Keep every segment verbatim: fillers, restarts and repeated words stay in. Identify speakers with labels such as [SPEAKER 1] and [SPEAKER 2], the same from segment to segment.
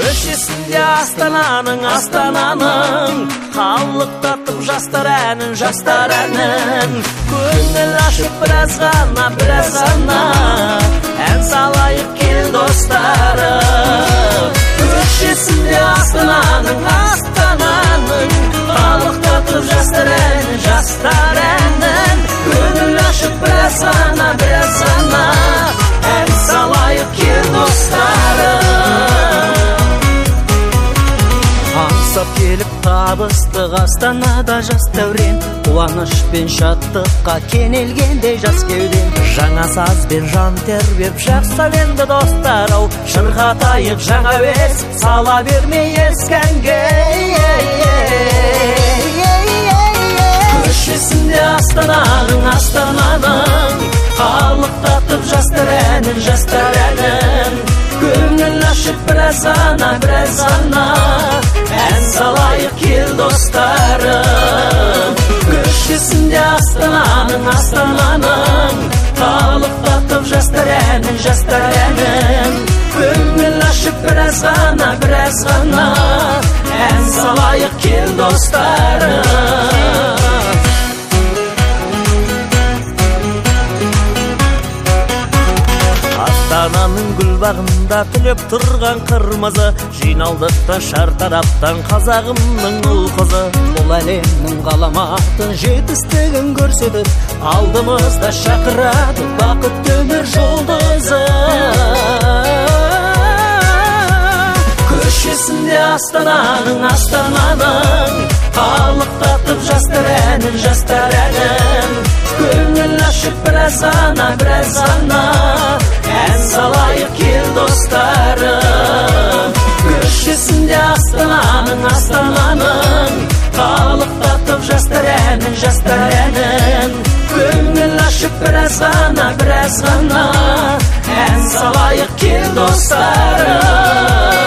[SPEAKER 1] Көшесінде Астананың, Астананың, қалықтатып жастар әнін, жастар әнін. Көңіл ашып біраз ғана, біраз ғана, ән салайық кел достарым. Көшесінде Астананың, Астананың, қалықтатып жастар әнін, жастар әнін. Көңіл ашып біраз ғана, біраз ғана, ән салайық кел достарым. Аңсап келіп табыстық Астанада жас дәурен, қуаныш пен шаттыққа кенелгенде жас кеуден. Жаңа сазбен жан тербеп жақсап енді достар ау, шырқатайық жаңа әуез, сала бермей ескі әнге. Көшесінде Астананың, Астананың, қалықтатып жастар әнін, жастар әнін. Көңіл ашып біраз ғана, біраз ғана, ән салайық кел достарым. Көшесінде Астананың, Астананың, қалықтатып жастар әнін, жастар әнін. Көңіл ашып біраз ғана, біраз ғана, ән салайық кел достарым. Астананың гүл бағында түлеп тұрған қырмызы, жиналдықта шартараптан қазағымның ұл қызы. Бұл әлемнің ғаламатын жетістігін көрсетіп, алдымызда шақырады бақытты өмір жұлдызы. Көшесінде Астананың, Астананың, қалықтатып жастар әнін, жастар әнін. Көңіл ашып біраз ғана, біраз ғана, ән салайық кел достарым. Көшесінде Астананың, Астананың, қалықтатып жастар әнін, жастар әнін. Көңіл ашып біраз ғана, біраз ғана, ән салайық кел достарым.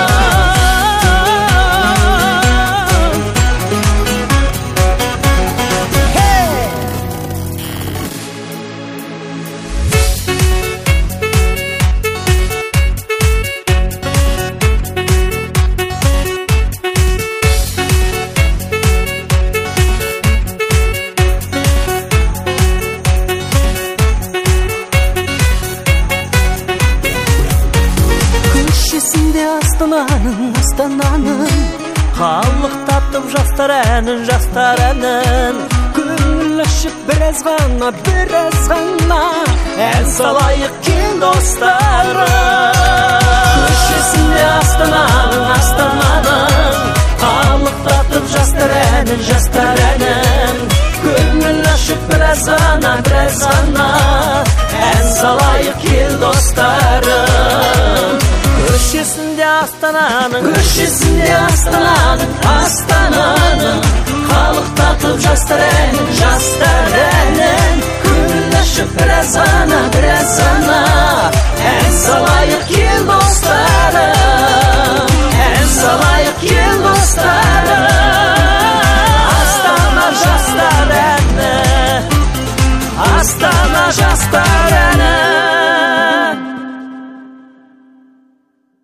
[SPEAKER 1] Астананың, Астананың, қалықтатып жастар әнін, жастар әнін. Көңіл ашып біраз ғана, біраз ғана, ән салайық кел достарым. Көшесінде Астананың, Астананың, қалықтатып жастар әнін, жастар әнін. Көңіл ашып біраз ғана, біраз ғана, ән салайық кел достарым. Көшесінде Астананың, көшесінде Астананың, Астананың,